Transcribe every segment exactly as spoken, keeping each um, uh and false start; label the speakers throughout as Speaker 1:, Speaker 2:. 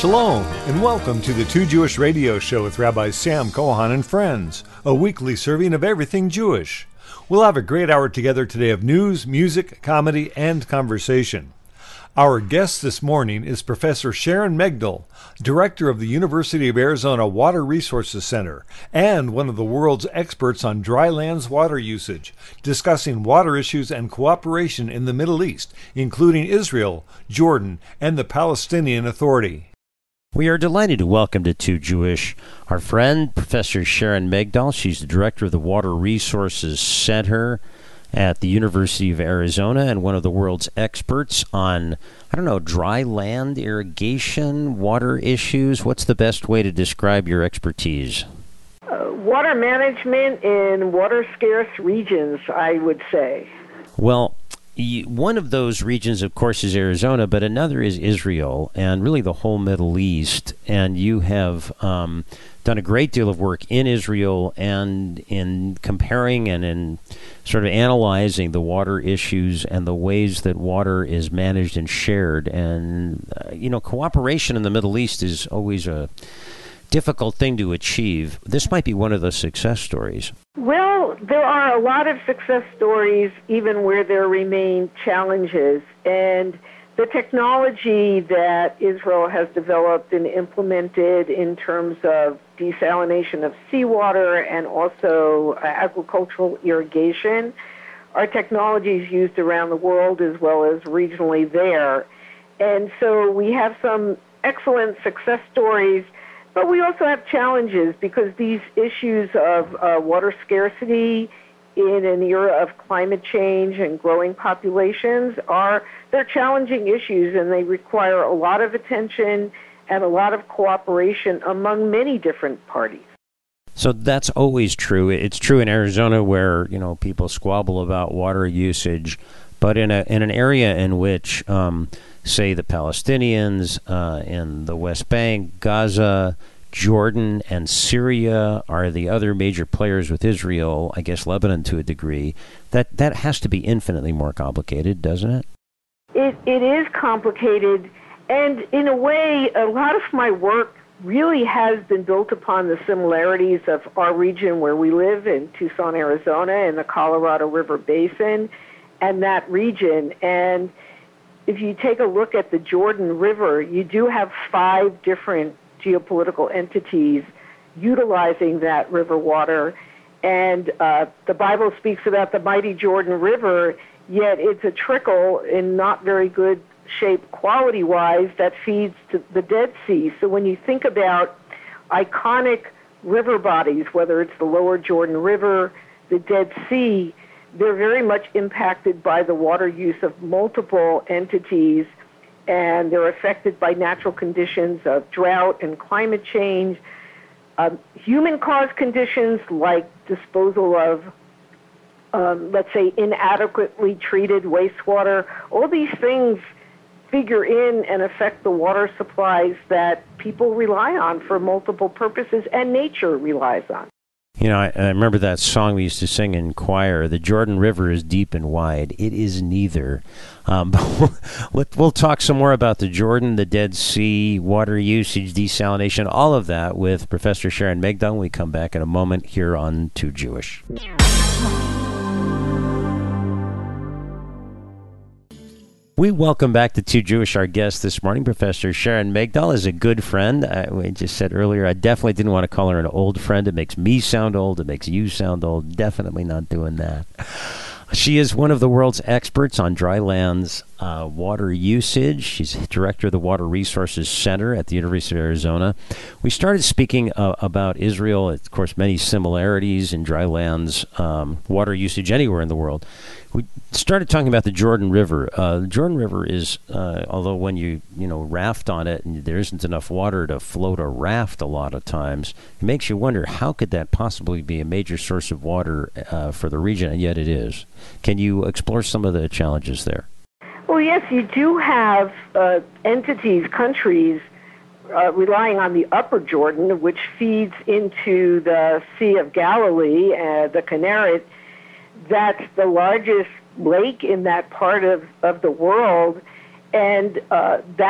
Speaker 1: Shalom, and welcome to the Two Jewish Radio Show with Rabbi Sam Kohan and friends, a weekly serving of everything Jewish. We'll have a great hour together today of news, music, comedy, and conversation. Our guest this morning is Professor Sharon Megdal, Director of the University of Arizona Water Resources Center, and one of the world's experts on dry lands water usage, discussing water issues and cooperation in the Middle East, including Israel, Jordan, and the Palestinian Authority.
Speaker 2: We are delighted to welcome to Two Jewish our friend, Professor Sharon Megdal. She's the Director of the Water Resources Center at the University of Arizona and one of the world's experts on, I don't know, dry land irrigation, water issues. What's the best way to describe your expertise?
Speaker 3: Uh, water management in water-scarce regions, I would say.
Speaker 2: Well, you, one of those regions, of course, is Arizona, but another is Israel and really the whole Middle East. And you have um, done a great deal of work in Israel and in comparing and in sort of analyzing the water issues and the ways that water is managed and shared. And, uh, you know, cooperation in the Middle East is always a difficult thing to achieve. This might be one of the success stories.
Speaker 3: Well, there are a lot of success stories, even where there remain challenges. And the technology that Israel has developed and implemented in terms of desalination of seawater and also uh, agricultural irrigation are technologies used around the world as well as regionally there. And so we have some excellent success stories, but we also have challenges because these issues of uh, water scarcity in an era of climate change and growing populations are, they're challenging issues, and they require a lot of attention and a lot of cooperation among many different parties.
Speaker 2: So that's always true. It's true in Arizona where, you know, people squabble about water usage, but in a in an area in which, um, say, the Palestinians uh, in the West Bank, Gaza, Jordan, and Syria are the other major players with Israel, I guess Lebanon to a degree, that, that has to be infinitely more complicated, doesn't it?
Speaker 3: It It is complicated, and in a way, a lot of my work really has been built upon the similarities of our region where we live in Tucson, Arizona, in the Colorado River Basin, and that region. And if you take a look at the Jordan River, you do have five different geopolitical entities utilizing that river water. And uh, the Bible speaks about the mighty Jordan River, yet it's a trickle in not very good shape quality-wise that feeds to the Dead Sea. So when you think about iconic river bodies, whether it's the lower Jordan River, the Dead Sea, they're very much impacted by the water use of multiple entities, and they're affected by natural conditions of drought and climate change, um, human-caused conditions like disposal of, um, let's say, inadequately treated wastewater. All these things figure in and affect the water supplies that people rely on for multiple purposes and nature relies on.
Speaker 2: You know, I, I remember that song we used to sing in choir, "The Jordan River is deep and wide." It is neither. Um, but we'll, we'll talk some more about the Jordan, the Dead Sea, water usage, desalination, all of that with Professor Sharon Megdal when we come back in a moment here on Two Jewish. We welcome back to Two Jewish. Our guest this morning, Professor Sharon Megdal, is a good friend. I, we just said earlier, I definitely didn't want to call her an old friend. It makes me sound old. It makes you sound old. Definitely not doing that. She is one of the world's experts on dry lands uh, water usage. She's director of the Water Resources Center at the University of Arizona. We started speaking uh, about Israel, of course, many similarities in dry lands um, water usage anywhere in the world. We started talking about the Jordan River. Uh, the Jordan River is, uh, although when you you know raft on it and there isn't enough water to float a raft a lot of times, it makes you wonder how could that possibly be a major source of water uh, for the region, and yet it is. Can you explore some of the challenges there?
Speaker 3: Well, yes, you do have uh, entities, countries, uh, relying on the upper Jordan, which feeds into the Sea of Galilee, uh, the Kinneret. That's the largest lake in that part of, of the world, and uh, that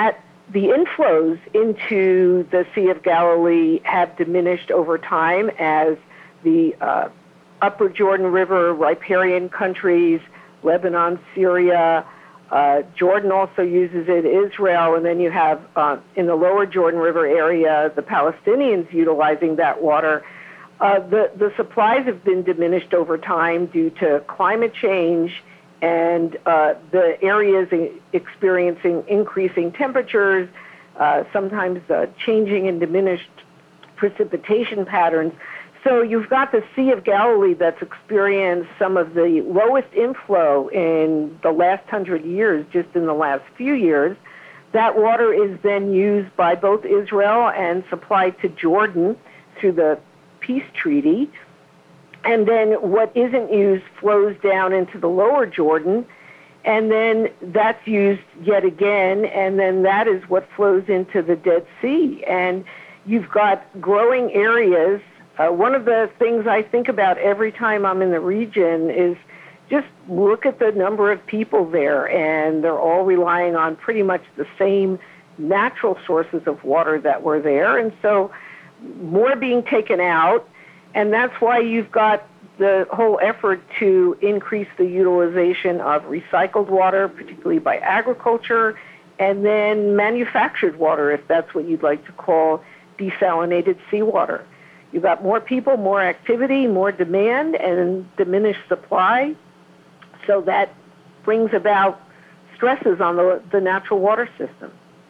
Speaker 3: the inflows into the Sea of Galilee have diminished over time as the uh, upper Jordan River, riparian countries, Lebanon, Syria, uh, Jordan also uses it, Israel, and then you have uh, in the lower Jordan River area, the Palestinians utilizing that water. Uh, the, the supplies have been diminished over time due to climate change and uh, the areas experiencing increasing temperatures, uh, sometimes uh, changing and diminished precipitation patterns. So you've got the Sea of Galilee that's experienced some of the lowest inflow in the last hundred years, just in the last few years. That water is then used by both Israel and supplied to Jordan through the peace treaty. And then what isn't used flows down into the lower Jordan, and then that's used yet again, and then that is what flows into the Dead Sea. And you've got growing areas. Uh, one of the things I think about every time I'm in the region is just look at the number of people there, and they're all relying on pretty much the same natural sources of water that were there, and so more being taken out. And that's why you've got the whole effort to increase the utilization of recycled water, particularly by agriculture, and then manufactured water, if that's what you'd like to call desalinated seawater. You've got more people, more activity, more demand, and diminished supply. So that brings about stresses on the, the natural water system.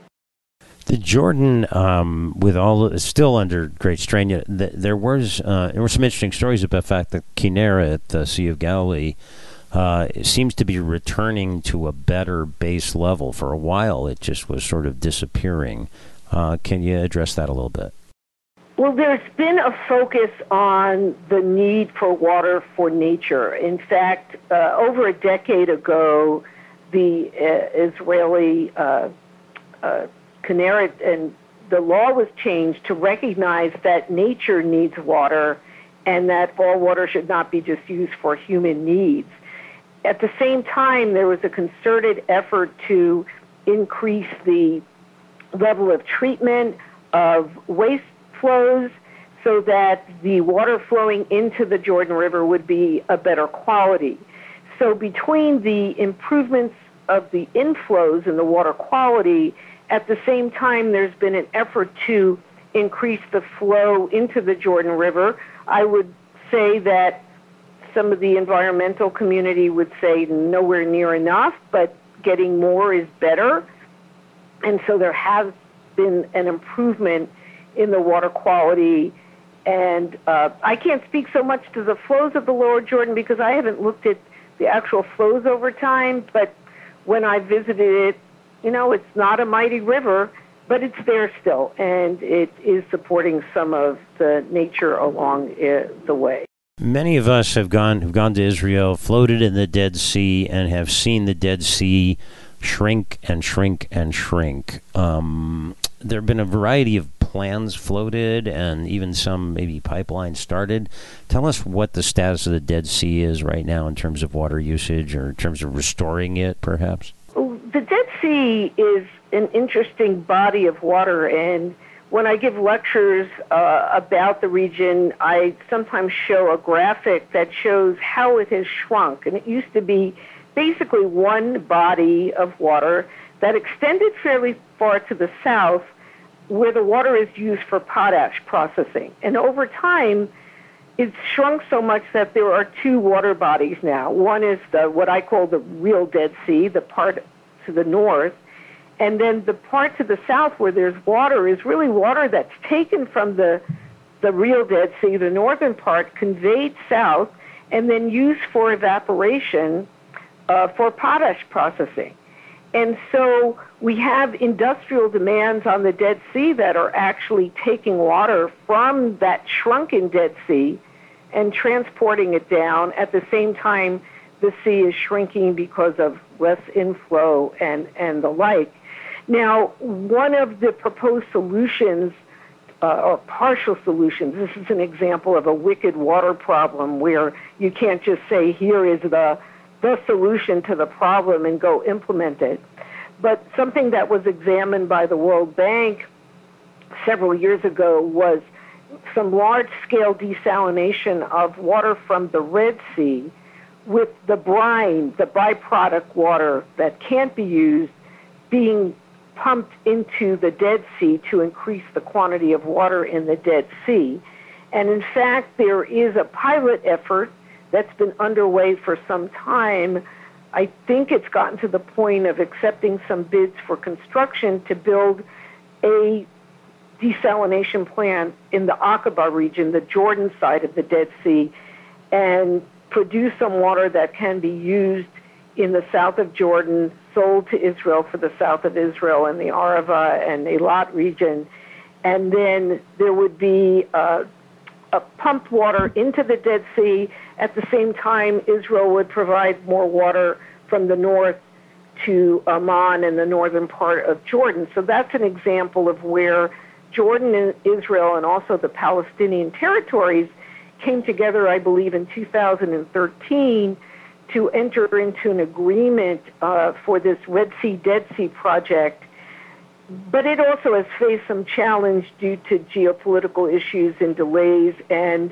Speaker 2: The Jordan, um, with all it's still under great strain, yet th- there was uh, there were some interesting stories about the fact that Kinneret at the Sea of Galilee uh, seems to be returning to a better base level. For a while, it just was sort of disappearing. Uh, can you address that a little bit?
Speaker 3: Well, there's been a focus on the need for water for nature. In fact, uh, over a decade ago, the uh, Israeli uh, uh, Kinneret and the law was changed to recognize that nature needs water and that all water should not be just used for human needs. At the same time, there was a concerted effort to increase the level of treatment of waste flows so that the water flowing into the Jordan River would be a better quality. So between the improvements of the inflows and the water quality, at the same time there's been an effort to increase the flow into the Jordan River. I would say that some of the environmental community would say nowhere near enough, but getting more is better. And so there has been an improvement in the water quality. And uh, I can't speak so much to the flows of the lower Jordan because I haven't looked at the actual flows over time, but when I visited it, you know, it's not a mighty river, but it's there still, and it is supporting some of the nature along uh, the way.
Speaker 2: Many of us have gone have gone to Israel, floated in the Dead Sea, and have seen the Dead Sea shrink and shrink and shrink. Um, there have been a variety of plans floated and even some maybe pipelines started. Tell us what the status of the Dead Sea is right now in terms of water usage or in terms of restoring it, perhaps.
Speaker 3: The Dead Sea is an interesting body of water, and when I give lectures uh, about the region, I sometimes show a graphic that shows how it has shrunk. And it used to be basically one body of water that extended fairly far to the south, where the water is used for potash processing. And over time, it's shrunk so much that there are two water bodies now. One is the what I call the real Dead Sea, the part to the north, and then the part to the south where there's water is really water that's taken from the the real Dead Sea, the northern part, conveyed south, and then used for evaporation uh, for potash processing. And so we have industrial demands on the Dead Sea that are actually taking water from that shrunken Dead Sea and transporting it down. At the same time, the sea is shrinking because of less inflow and, and the like. Now, one of the proposed solutions, uh, or partial solutions, this is an example of a wicked water problem where you can't just say, here is the, the solution to the problem and go implement it. But something that was examined by the World Bank several years ago was some large-scale desalination of water from the Red Sea with the brine, the byproduct water that can't be used, being pumped into the Dead Sea to increase the quantity of water in the Dead Sea. And in fact, there is a pilot effort that's been underway for some time. I think it's gotten to the point of accepting some bids for construction to build a desalination plant in the Aqaba region, the Jordan side of the Dead Sea, and produce some water that can be used in the south of Jordan, sold to Israel for the south of Israel and the Arava and Eilat region. And then there would be uh, a pumped water into the Dead Sea. At the same time, Israel would provide more water from the north to Amman and the northern part of Jordan. So that's an example of where Jordan and Israel and also the Palestinian territories came together, I believe, in two thousand thirteen to enter into an agreement uh, for this Red Sea, Dead Sea project. But it also has faced some challenge due to geopolitical issues and delays, and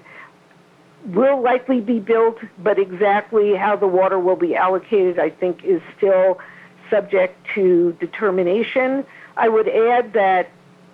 Speaker 3: will likely be built, but exactly how the water will be allocated, I think, is still subject to determination. I would add that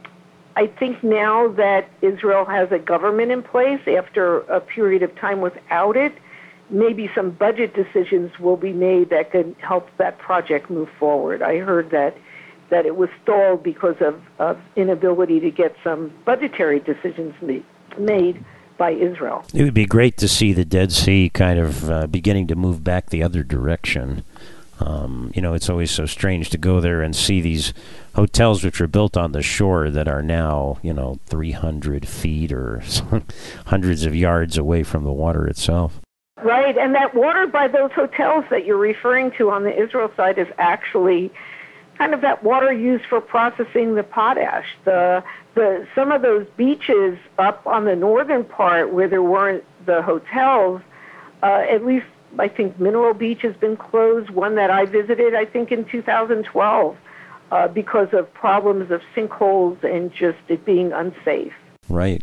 Speaker 3: I think now that Israel has a government in place after a period of time without it, maybe some budget decisions will be made that could help that project move forward. I heard that that it was stalled because of, of inability to get some budgetary decisions made, made by Israel.
Speaker 2: It would be great to see the Dead Sea kind of uh, beginning to move back the other direction. Um, you know, it's always so strange to go there and see these hotels which were built on the shore that are now, you know, three hundred feet or hundreds of yards away from the water itself.
Speaker 3: Right, and that water by those hotels that you're referring to on the Israel side is actually kind of that water used for processing the potash. The the some of those beaches up on the northern part where there weren't the hotels, uh, at least I think Mineral Beach has been closed, one that I visited, I think, in two thousand twelve, uh, because of problems of sinkholes and just it being unsafe.
Speaker 2: Right.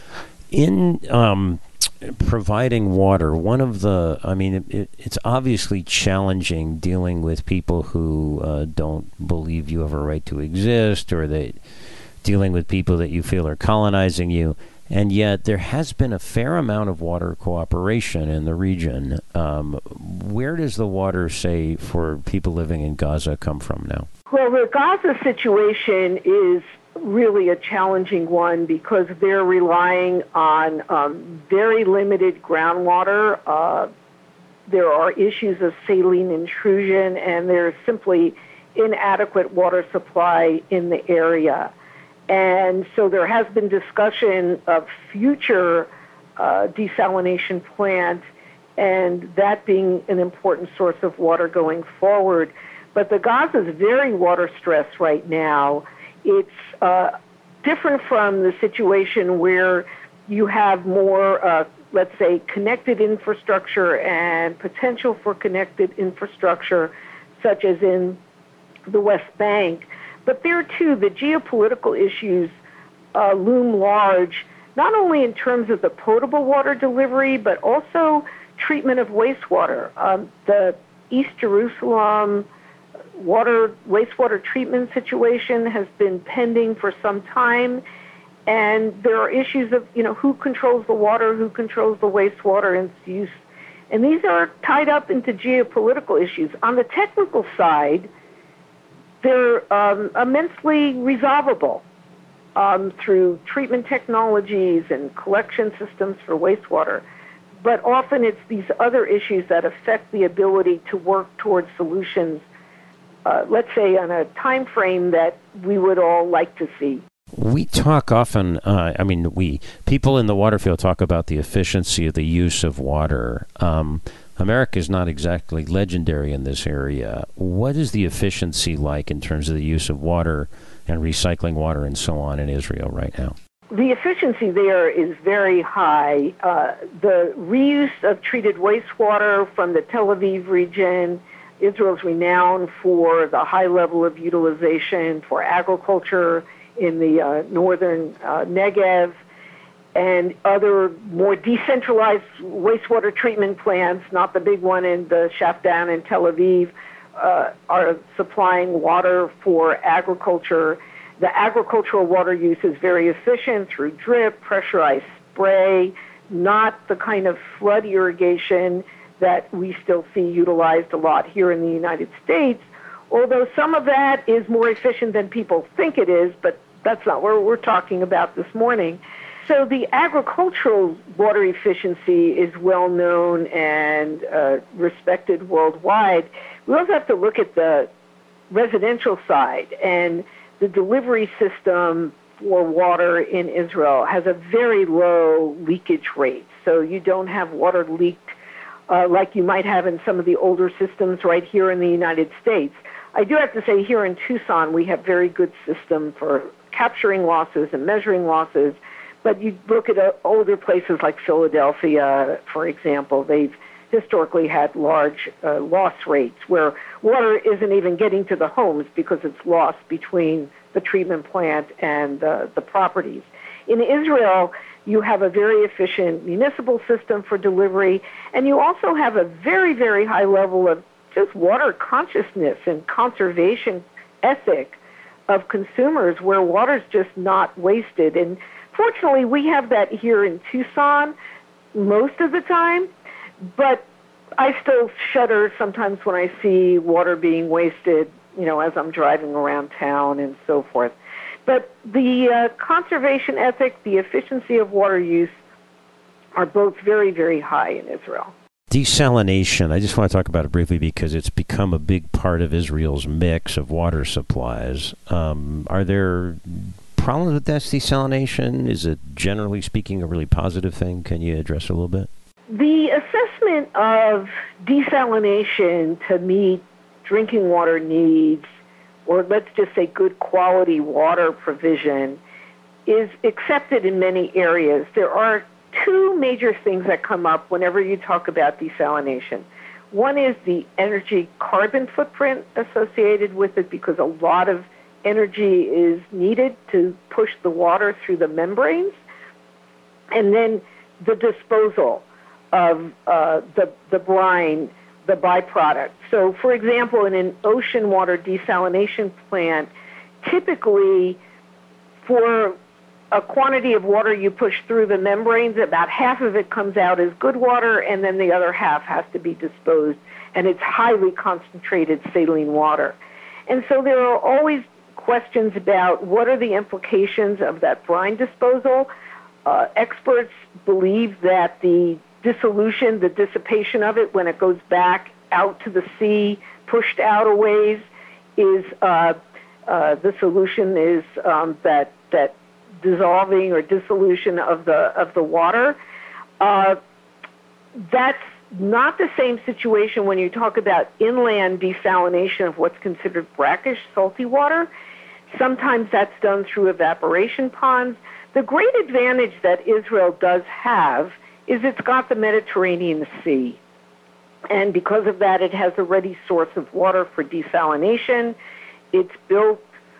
Speaker 2: In um, providing water, one of the, I mean, it, it, it's obviously challenging dealing with people who uh, don't believe you have a right to exist, or that dealing with people that you feel are colonizing you. And yet there has been a fair amount of water cooperation in the region. Um, where does the water, say, for people living in Gaza come from now?
Speaker 3: Well, the Gaza situation is really a challenging one because they're relying on um, very limited groundwater. Uh, there are issues of saline intrusion, and there's simply inadequate water supply in the area. And so there has been discussion of future uh, desalination plant, and that being an important source of water going forward. But the Gaza is very water stressed right now. It's uh, different from the situation where you have more, uh, let's say, connected infrastructure and potential for connected infrastructure, such as in the West Bank. But there, too, the geopolitical issues uh, loom large, not only in terms of the potable water delivery, but also treatment of wastewater. Um, the East Jerusalem water wastewater treatment situation has been pending for some time, and there are issues of, you know, who controls the water, who controls the wastewater and its use. And these are tied up into geopolitical issues. On the technical side, they're um, immensely resolvable um, through treatment technologies and collection systems for wastewater. But often it's these other issues that affect the ability to work towards solutions, uh, let's say on a time frame that we would all like to see.
Speaker 2: We talk often, uh, I mean, we, people in the water field talk about the efficiency of the use of water. Um, America is not exactly legendary in this area. What is the efficiency like in terms of the use of water and recycling water and so on in Israel right now?
Speaker 3: The efficiency there is very high. Uh, the reuse of treated wastewater from the Tel Aviv region Israel's renowned for the high level of utilization for agriculture in the uh, northern uh, Negev, and other more decentralized wastewater treatment plants, not the big one in the Shafdan in Tel Aviv, uh, are supplying water for agriculture. The agricultural water use is very efficient through drip, pressurized spray, not the kind of flood irrigation that we still see utilized a lot here in the United States, although some of that is more efficient than people think it is, but that's not what we're talking about this morning. So the agricultural water efficiency is well known and uh, respected worldwide. We also have to look at the residential side, and the delivery system for water in Israel has a very low leakage rate. So you don't have water leaked uh, like you might have in some of the older systems right here in the United States. I do have to say here in Tucson we have very good system for capturing losses and measuring losses. But you look at uh, older places like Philadelphia, for example, they've historically had large uh, loss rates where water isn't even getting to the homes because it's lost between the treatment plant and uh, the properties. In Israel, you have a very efficient municipal system for delivery, and you also have a very, very high level of just water consciousness and conservation ethic of consumers where water's just not wasted. And fortunately, we have that here in Tucson most of the time, but I still shudder sometimes when I see water being wasted, you know, as I'm driving around town and so forth. But the uh, conservation ethic, the efficiency of water use are both very, very high in Israel.
Speaker 2: Desalination, I just want to talk about it briefly because it's become a big part of Israel's mix of water supplies. Um, are there problems with that desalination? Is it, generally speaking, a really positive thing? Can you address it a little bit?
Speaker 3: The assessment of desalination to meet drinking water needs, or let's just say good quality water provision, is accepted in many areas. There are two major things that come up whenever you talk about desalination. One is the energy carbon footprint associated with it, because a lot of energy is needed to push the water through the membranes, and then the disposal of uh, the, the brine, the byproduct. So, for example, in an ocean water desalination plant, typically for a quantity of water you push through the membranes, about half of it comes out as good water, and then the other half has to be disposed, and it's highly concentrated saline water. And so there are always questions about what are the implications of that brine disposal. Uh, experts believe that the dissolution, the dissipation of it when it goes back out to the sea, pushed out a ways, is uh, uh, the solution is um, that that dissolving or dissolution of the of the water. Uh, that's not the same situation when you talk about inland desalination of what's considered brackish salty water. Sometimes that's done through evaporation ponds. The great advantage that Israel does have is it's got the Mediterranean Sea. And because of that, it has a ready source of water for desalination. It's built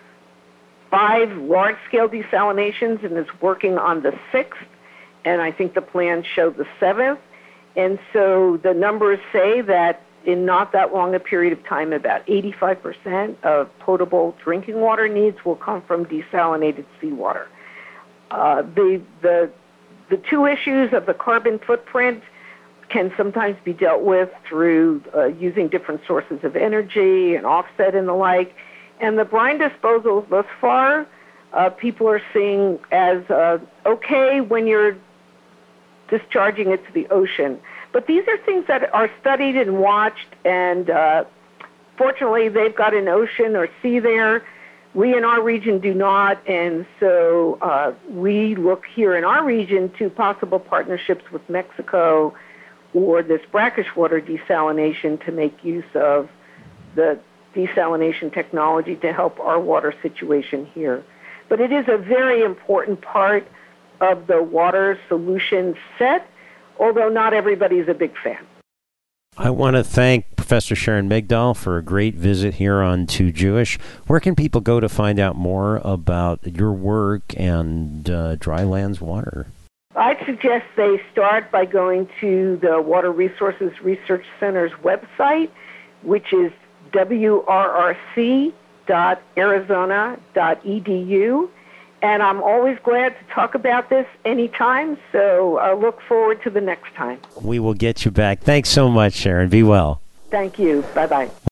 Speaker 3: five large-scale desalinations and is working on the sixth, and I think the plans show the seventh. And so the numbers say that in not that long a period of time, about eighty-five percent of potable drinking water needs will come from desalinated seawater. Uh, the, the, the two issues of the carbon footprint can sometimes be dealt with through uh, using different sources of energy and offset and the like. And the brine disposals thus far, uh, people are seeing as uh, okay when you're discharging it to the ocean. But these are things that are studied and watched, and uh, fortunately they've got an ocean or sea there. We in our region do not, and so uh, we look here in our region to possible partnerships with Mexico or this brackish water desalination to make use of the desalination technology to help our water situation here. But it is a very important part of the water solution set, although not everybody is a big fan.
Speaker 2: I want to thank Professor Sharon Migdal, for a great visit here on Too Jewish. Where can people go to find out more about your work and uh, Drylands Water?
Speaker 3: I'd suggest they start by going to the Water Resources Research Center's website, which is w r r c dot arizona dot e d u. And I'm always glad to talk about this anytime, so I look forward to the next time.
Speaker 2: We will get you back. Thanks so much, Sharon. Be well.
Speaker 3: Thank you. Bye-bye.